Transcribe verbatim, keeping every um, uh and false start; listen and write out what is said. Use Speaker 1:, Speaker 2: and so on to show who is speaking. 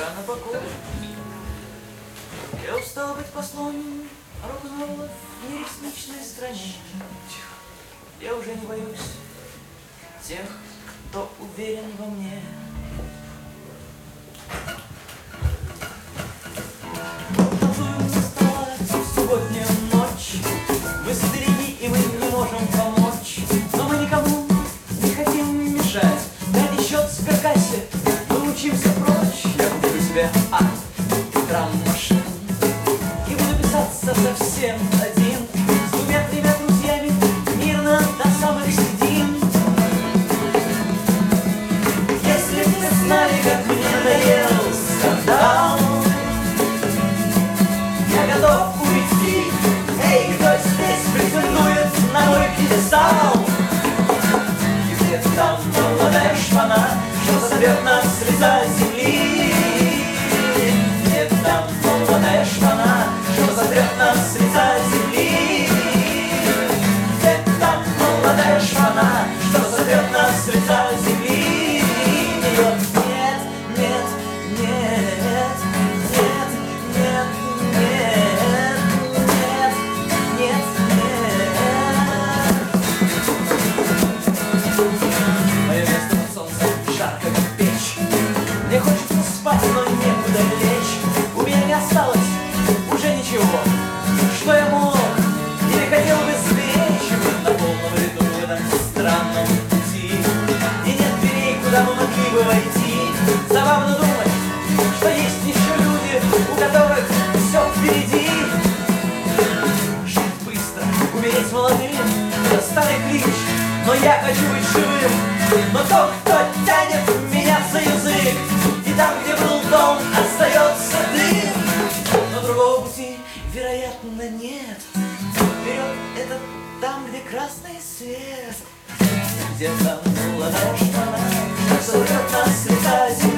Speaker 1: пора на покой. Я устал быть послом рок-н-ролла в неритмичной стране. Я уже не боюсь тех, кто уверен во мне. Танцуем на столах в субботнюю ночь. Мы старики, и мы не можем помочь. Но мы никому не хотим мешать. Дайте счет с перкассе, мы учимся прочь. Я куплю себе а драм-машин и буду писаться совсем один, с двумя-тремя друзьями мирно до самых седин. Если б вы знали, как мне надоел скандал, я готов уйти. Эй, кто здесь претендует на мой пьедестал? И где там молодая шпана, что зовет нас с лица земли? Где там молодая шпана, что зовет нас с лица земли? Где там молодая шпана, что зовет нас с лица земли? Нет, нет, нет, нет, нет, нет, нет, нет, нет. Мое место под солнцем жарко, как печь. Мне хочется спать, но некуда лечь. У меня не осталось уже ничего, что я мог или хотел бы сберечь. Мы на полном ритме в этом странном пути, и нет дверей, куда мы могли бы войти. Забавно думать, что есть еще люди, у которых все впереди. Жить быстро, умереть молодым — это старый клич, но я хочу быть живым. Но тот, кто тянет меня за язык, и там, где был дом, остается дым. Но другого пути, вероятно, нет. Вперед — это там, где красный свет. Где там молодая шпана, что зовет нас с лица земли?